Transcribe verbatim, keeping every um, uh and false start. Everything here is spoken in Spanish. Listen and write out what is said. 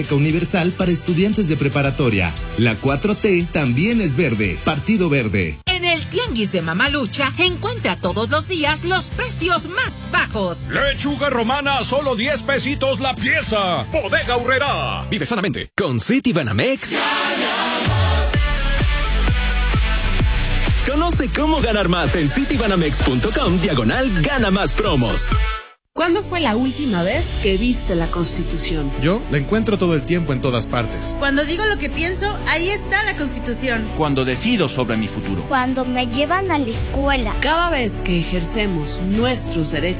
Universal para estudiantes de preparatoria. La cuatro T también es verde. Partido Verde. En el Tianguis de Mamalucha encuentra todos los días los precios más bajos. Lechuga romana, solo diez pesitos la pieza. Bodega Aurrerá. Vive sanamente. Con Citibanamex. Conoce cómo ganar más en citibanamex.com diagonal gana más promos. ¿Cuándo fue la última vez que viste la Constitución? Yo la encuentro todo el tiempo en todas partes. Cuando digo lo que pienso, ahí está la Constitución. Cuando decido sobre mi futuro. Cuando me llevan a la escuela. Cada vez que ejercemos nuestros derechos